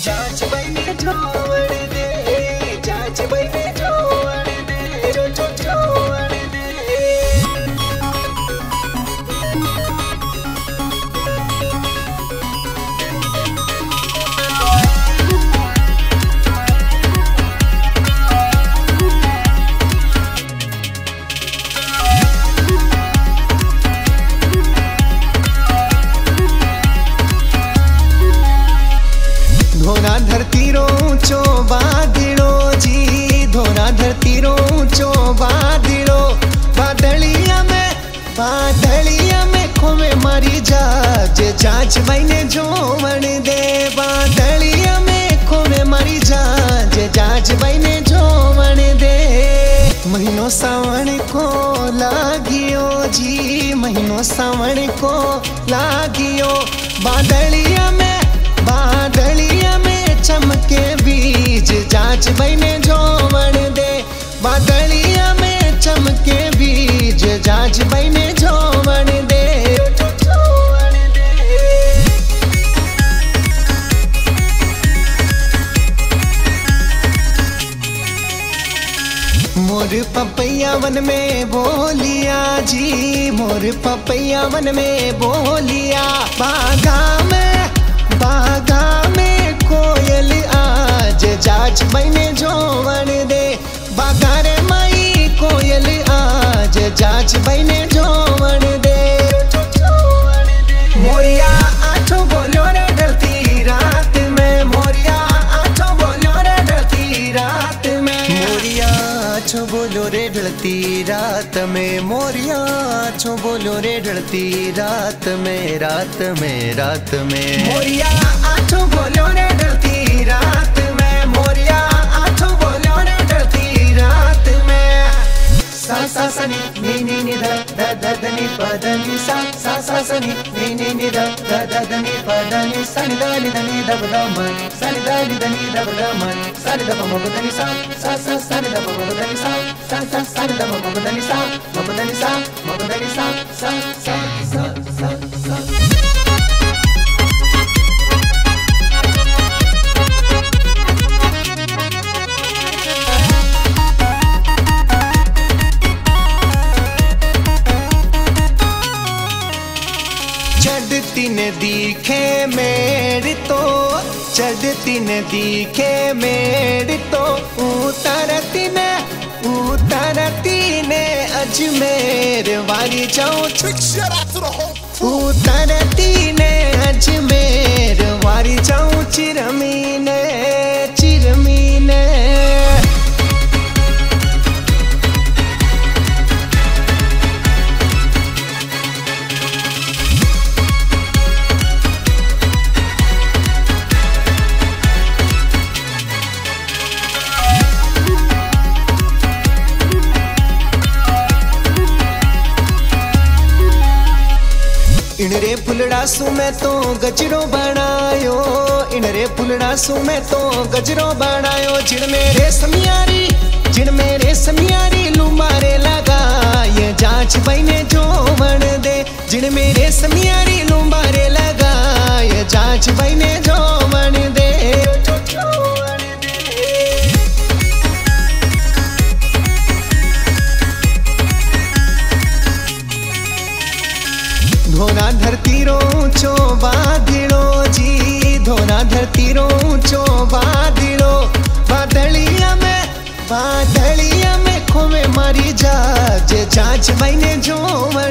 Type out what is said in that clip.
चाच बने जोड़ दे, चाच बने जोड़ दे, जो जोड़ दे। धोना धरती रोचो बादलो जी, धोना धरती रोचो बादलो। बादलिया में खोवे मारी जाज, जाज बने जोवण दे। बादलिया में खोवे मारी जाज, जाज बने जोवण दे। महीनो सावण को लागियो जी, महीनो सावण को लागियो। बादलिया में चमके बीज, जाच बने जोवण दे। बादलिया में चमके बीज, जाच बने जोवण दे। मोर पपैया वन में बोलिया जी, मोर पपैया वन में बोलिया। बागा में कोयल आज, जाच बने जोवण दे। बागा रे माई कोयल आज, जाच बने जोवण दे। मोरिया आठो बोलो रे डरती रात में, मोरिया आठो बोलो रे डरती रात में। मोरिया आठो बोलो रे डरती रात में, मोरिया आठो बोलो रे डरती रात में, रात में, रात में। मोरिया आठो बोलो रे डरती रात में, मोरिया आठो बोलो रे डरती रात में। सा सा सा नी नी नी ध ध ध ध नी प ध नी सा सा सा सा नी नी नी ध ध ध ध नी प ध नी सा नी ध नी ध नी ध ब ध म सा नी ध नी ध नी ध ब ध म सा नी ध प म ब ध नी सा सा सा सा नी ध प म ब ध नी सा सा सा सा नी ध प म ब ध नी सा म ब ध नी सा म ब ध नी सा सा सा सा सा सा। चढ़ती न दिखे मेड़ तो, चढ़ती न दिखे मेड़ तो। उतरती ने अजमेर वाली जाऊं, उतरती ने अजमेर वाली जाऊं। चिरमीने चिरमीने इनरे फुलड़ासू में तो गजरो बनायो, इनरे फुलड़ासू में तो गजरो बनायो। जिन मेरे समियारी लुमारे लगा, ये जांच बने जोवण दे। जिन मेरे समियारी लुमारे लगा, ये जांच बने जोवण दे। धोना धरती रोचो बादलो जी, धोना धरती रोचो बादलो। बादलिया में खोवे मारी जाज, जाच बने जोवण